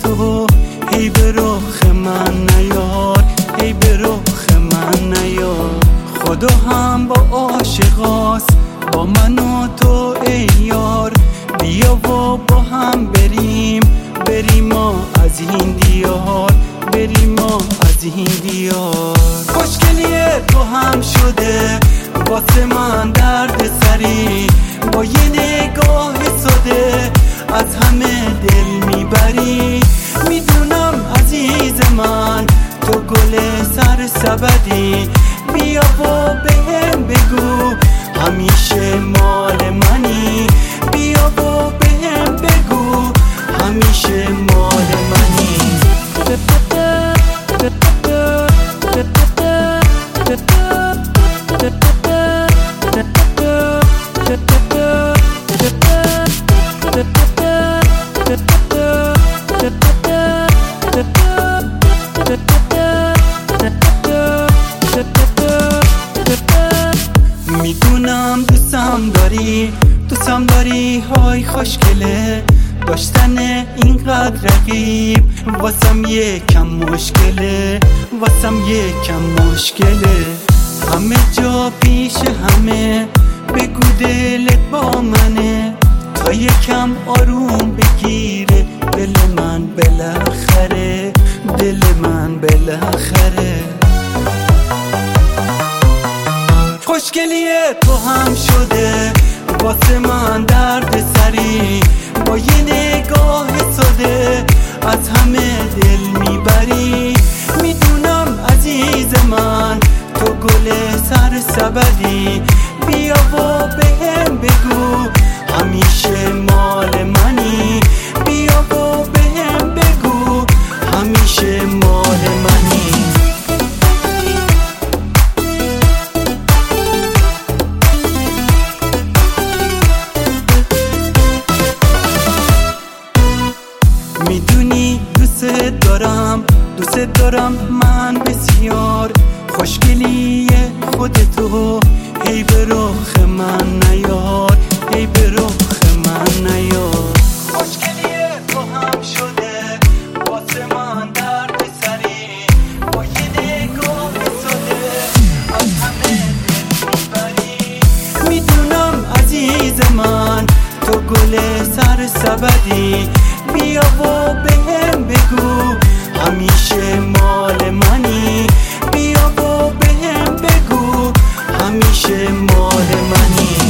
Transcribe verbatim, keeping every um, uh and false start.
تو هی به رخ من نیار، هی به رخ من نیار. خدا هم با عاشقاست، با من و تو ای یار. بیا و با هم بریم، بریم ما از این دیار، بریم ما از این دیار. خوشگلیه تو هم شده واسه من درد سری، با یه نگاه ساده از همه دل میبری. میدونم عزیز من تو گل سر سبدی، بیا و بهم بگو همیشه مال منی، بیا و بهم بگو همیشه مال منی. میدونم دوستم داری، دوستم داری های خوشگله. داشتن اینقدر رقیب واسم یکم مشکله، واسم یکم مشکله. همه جا پیش همه بگو دلت با منه، تا یکم آروم بگیره دل من بالاخره، دل من بالاخره. خوشگلیه تو هم شده واسه من درد سری، با یه نگاه ساده از همه دل میبری. میدونم عزیز من تو گل سر سبدی، بیا و بهم بگو همیشه مال منی، بیا و بهم بگو همیشه مال منی. میدونی دوست دارم، دوست دارم من بسیار. خوشگلیه خودتو هی به رخ من نیار، هی به رخ من نیار. خوشگلیه تو هم شده واسه من درد سری، با یه نگاه ساده از همه دل میبری. میدونم عزیز من تو گل سر سبدی، بیا و بهم بگو همیشه مال منی، بیا و بهم بگو همیشه مال منی.